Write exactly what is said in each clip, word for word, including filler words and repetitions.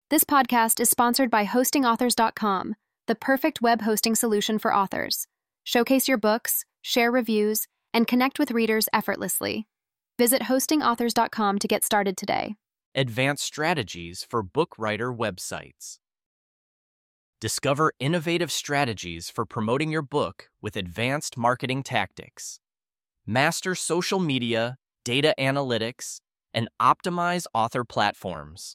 This podcast is sponsored by hosting authors dot com, the perfect web hosting solution for authors. Showcase your books, share reviews, and connect with readers effortlessly. Visit hosting authors dot com to get started today. Advanced strategies for book writer websites. Discover innovative strategies for promoting your book with advanced marketing tactics. Master social media, data analytics, and optimize author platforms.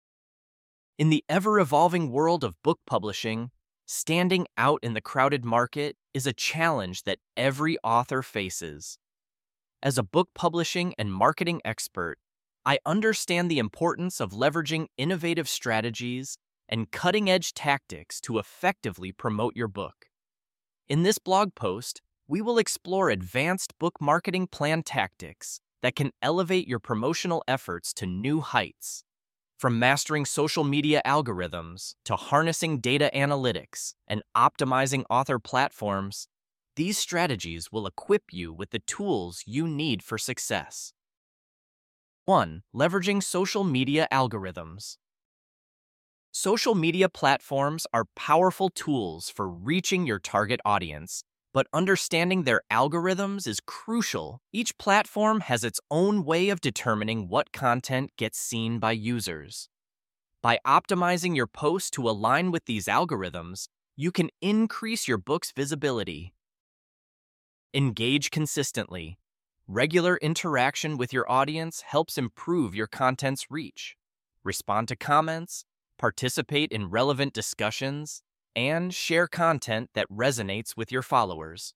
In the ever-evolving world of book publishing, standing out in the crowded market is a challenge that every author faces. As a book publishing and marketing expert, I understand the importance of leveraging innovative strategies and cutting-edge tactics to effectively promote your book. In this blog post, we will explore advanced book marketing plan tactics that can elevate your promotional efforts to new heights. From mastering social media algorithms to harnessing data analytics and optimizing author platforms, these strategies will equip you with the tools you need for success. one. Leveraging social media algorithms. Social media platforms are powerful tools for reaching your target audience, but understanding their algorithms is crucial. Each platform has its own way of determining what content gets seen by users. By optimizing your posts to align with these algorithms, you can increase your book's visibility. Engage consistently. Regular interaction with your audience helps improve your content's reach. Respond to comments, participate in relevant discussions, and share content that resonates with your followers.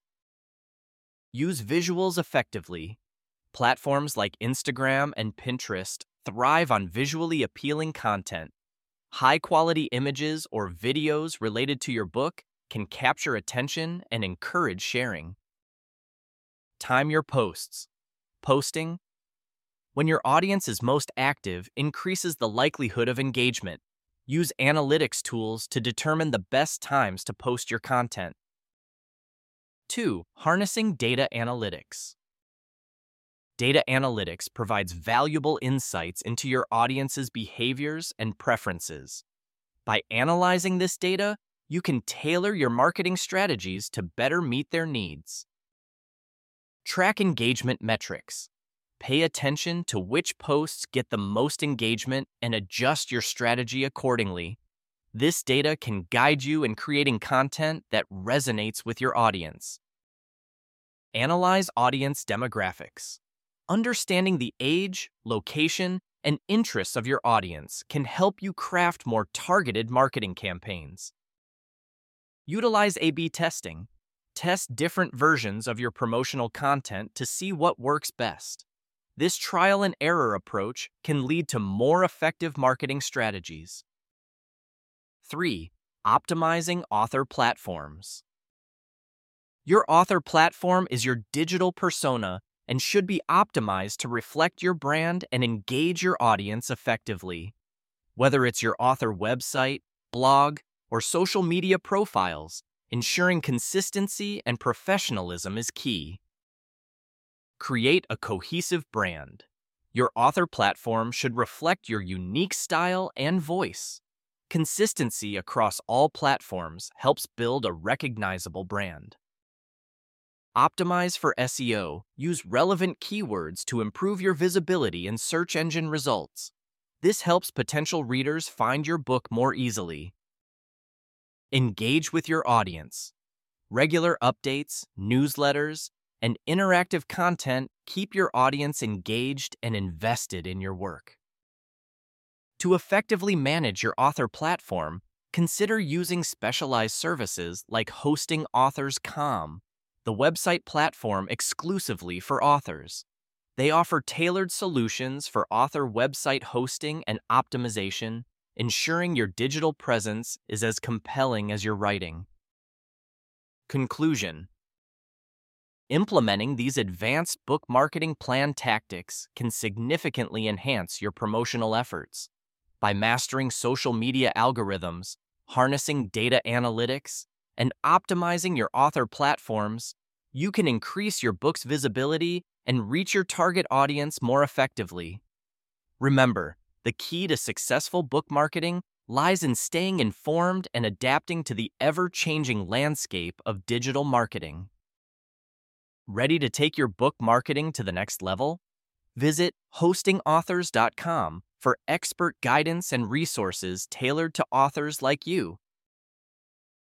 Use visuals effectively. Platforms like Instagram and Pinterest thrive on visually appealing content. High-quality images or videos related to your book can capture attention and encourage sharing. Time your posts. Posting, when your audience is most active, increases the likelihood of engagement. Use analytics tools to determine the best times to post your content. two. Harnessing data analytics. Data analytics provides valuable insights into your audience's behaviors and preferences. By analyzing this data, you can tailor your marketing strategies to better meet their needs. Track engagement metrics. Pay attention to which posts get the most engagement and adjust your strategy accordingly. This data can guide you in creating content that resonates with your audience. Analyze audience demographics. Understanding the age, location, and interests of your audience can help you craft more targeted marketing campaigns. Utilize A B testing. Test different versions of your promotional content to see what works best. This trial and error approach can lead to more effective marketing strategies. three. Optimizing author platforms. Your author platform is your digital persona and should be optimized to reflect your brand and engage your audience effectively. Whether it's your author website, blog, or social media profiles, ensuring consistency and professionalism is key. Create a cohesive brand. Your author platform should reflect your unique style and voice. Consistency across all platforms helps build a recognizable brand. Optimize for S E O. Use relevant keywords to improve your visibility in search engine results. This helps potential readers find your book more easily. Engage with your audience. Regular updates, newsletters, and interactive content keep your audience engaged and invested in your work. To effectively manage your author platform, consider using specialized services like hosting authors dot com, the website platform exclusively for authors. They offer tailored solutions for author website hosting and optimization, ensuring your digital presence is as compelling as your writing. Conclusion. Implementing these advanced book marketing plan tactics can significantly enhance your promotional efforts. By mastering social media algorithms, harnessing data analytics, and optimizing your author platforms, you can increase your book's visibility and reach your target audience more effectively. Remember, the key to successful book marketing lies in staying informed and adapting to the ever-changing landscape of digital marketing. Ready to take your book marketing to the next level? Visit hosting authors dot com for expert guidance and resources tailored to authors like you.